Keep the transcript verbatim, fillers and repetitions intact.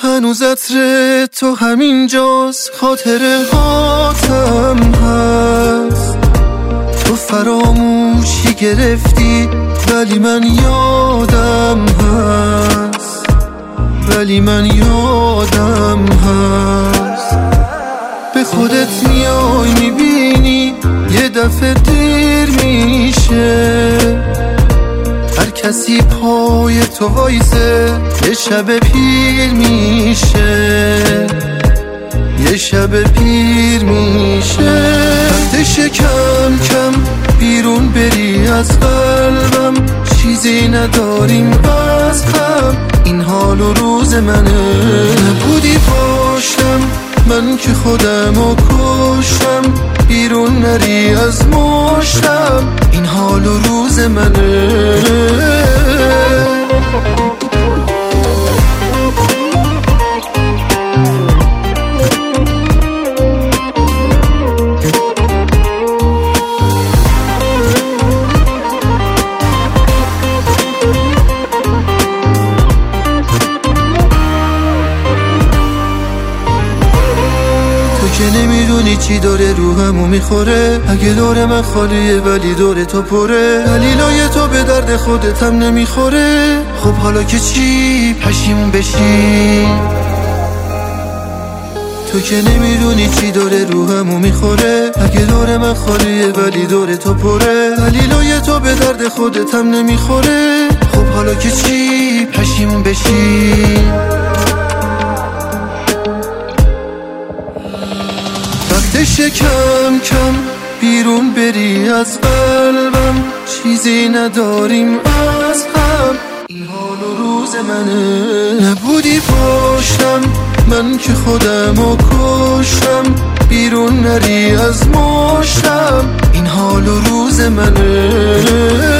هنوز عطر تو همینجاست، خاطره هاتم هست. تو فراموشی گرفتی ولی من یادم هست، ولی من یادم هست. به خودت میای میبینی یه دفعه دیر میشه، هر کسی پای تو وایسه یه شب پیر میشه، یه شب پیر میشه. وقتش کم کم بیرون بری از قلبم، چیزی نداریم از هم، این حال و روز منه. نبودی پاشتم من که خودمو کشتم، بیرون نری از مشتم، این حال و روز منه. که نمیدونی چی داره روحمو میخوره، اگه دور من خالیه ولی دور تو پره، دلیلای تو به درد خودت هم نمیخوره. خب حالا که چی پشیمون بشی؟ تو که نمیدونی چی داره روحمو میخوره، اگه دور من خالیه ولی دور تو پره، دلیلای تو به درد خودت هم نمیخوره. خب حالا که چی پشیمون بشی؟ وقتش کم کم بیرون بری از قلبم، چیزی نداریم از هم، این حال و روز منه. نبودی پاشتم من که خودمو کشتم، بیرون نری از مشتم، این حال و روز منه.